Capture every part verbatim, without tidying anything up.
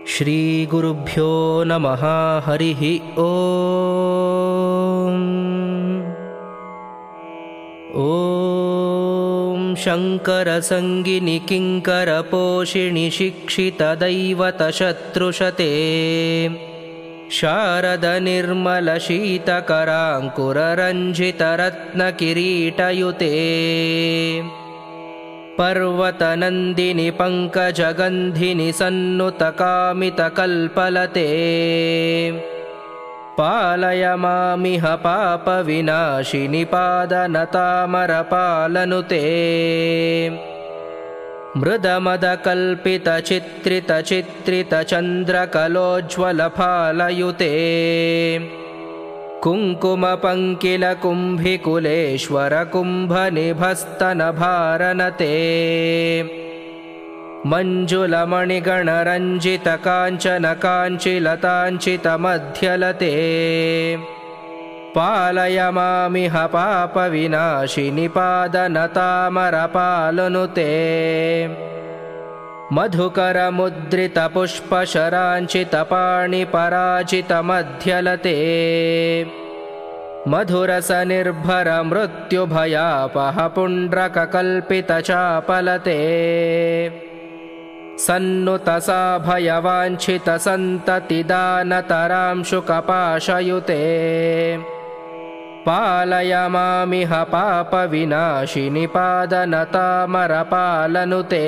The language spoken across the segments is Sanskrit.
श्रीगुरुभ्यो नमः। हरिः ॐ। ॐ शङ्करसङ्गिनि किङ्करपोषिणि शिक्षितदैवतशत्रुशते शारदनिर्मलशीतकराङ्कुररञ्जितरत्नकिरीटयुते पर्वतनन्दिनि पङ्कजगन्धिनि सन्नुतकामितकल्पलते पालय मामिह पापविनाशिनि पादनतामरपालनुते मृदमदकल्पितचित्रितचित्रितचन्द्रकलोज्ज्वलफालयुते कुङ्कुमपङ्किलकुम्भिकुलेश्वरकुम्भनिभस्तनभारनते मञ्जुलमणिगणरञ्जितकाञ्चनकाञ्चिलताञ्चितमध्यलते पालय मामिह पापविनाशिनि पादनतामरपालनुते मधुकरमुद्रितपुष्पशराञ्चितपाणिपराजितमध्यलते मधुरसनिर्भरमृत्युभयापह पुण्ड्रककल्पितचापलते सन्नुतसाभयवाञ्छितसन्ततिदानतरांशुकपाशयुते पालय मामिह पापविनाशिनि पादनतामरपालनुते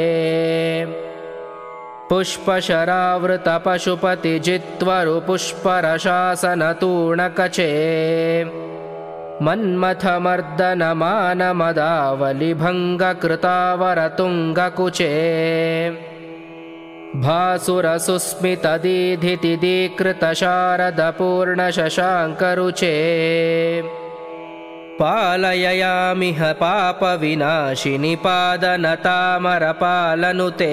पुष्पशरावृतपशुपतिजित्वरुपुष्परशासनतूणकचे मन्मथमर्दनमानमदावलिभङ्गकृतावरतुङ्गकुचे भासुरसुस्मितदीधितिदीकृतशारदपूर्णशशाङ्करुचे पालय यामिह पापविनाशिनि पादनतामरपालनुते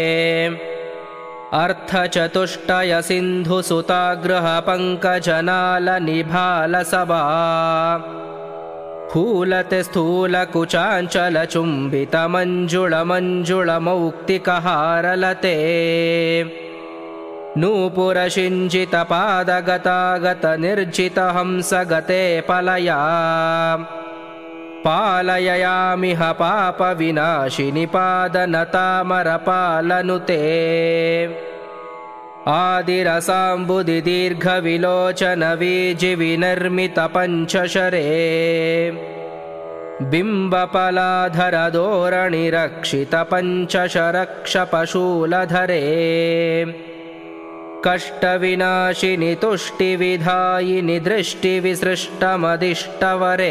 अर्थचतुष्टयसिन्धुसुतागृहपङ्कजनालनिभालसभा फूलते स्थूलकुचाञ्चलचुम्बितमञ्जुळमञ्जुळमौक्तिकहारलते नूपुरशिञ्जितपादगतागतनिर्जितहंसगते पलया पालय यामिह पापविनाशिनि पादनतामरपालनुते आदिरसाम्बुदिदीर्घविलोचनवीजिविनर्मितपञ्चशरे बिम्बपलाधरधोरणिरक्षितपञ्चशरक्षपशूलधरे कष्टविनाशिनि तुष्टिविधायिनि दृष्टिविसृष्टमदिष्टवरे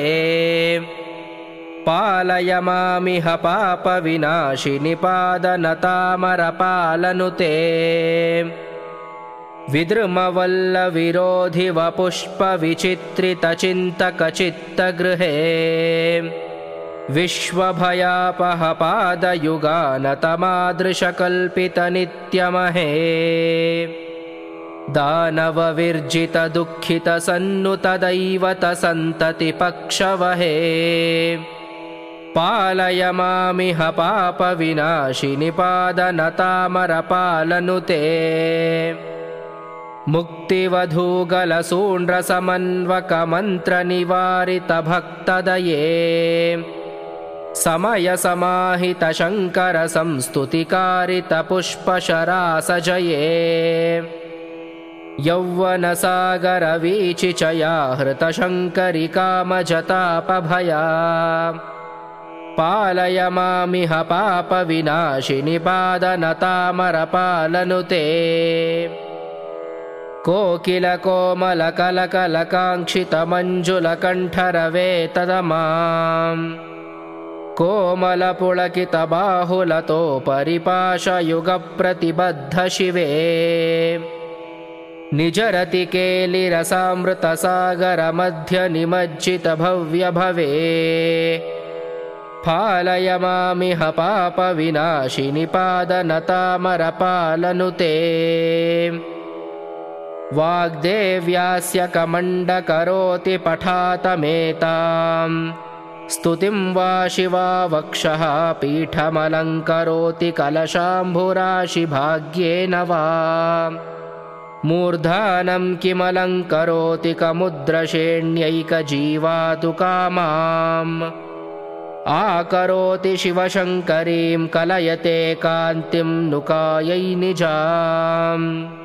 पालय मामिह पापविनाशिनि पादनतामरपालनुते विद्रुमवल्लविरोधिवपुष्पविचित्रितचिन्तकचित्तगृहे विश्वभयापह पादयुगानतमादृशकल्पितनित्यमहे दानवविर्जितदुःखितसन्नुतदैवतसन्ततिपक्षवहे पालय मामिह पापविनाशिनि पादनतामरपालनुते मुक्तिवधूगलसूण्ड्रसमन्वकमन्त्रनिवारितभक्तदये समयसमाहितशङ्करसंस्तुतिकारितपुष्पशरासजये यौवनसागरवीचिचया हृतशङ्करिकामजतापभया पालय मामिह पापविनाशिनि पादनतामरपालनुते कोकिलकोमलकलकलकाङ्क्षितमञ्जुलकण्ठरवेतदमाम् कोमलपुलकितबाहुलतो परिपाशयुगप्रतिबद्धशिवे निजरतिकेलिरसामृतसागरमध्यनिमज्जितभव्यभवे पालय मामिह पापविनाशिनि पादनतामरपालनुते वाग्देव्यास्य कमण्डकरोति पठातमेताम् स्तुतिं वा शिवा वक्षः पीठमलङ्करोति कलशाम्भुराशिभाग्येन वा मूर्धानं किमलङ्करोति कमुद्रशेण्यैकजीवातु कामाम् आकरोति शिवशङ्करीं कलयते कान्तिं नुकायै निजाम्।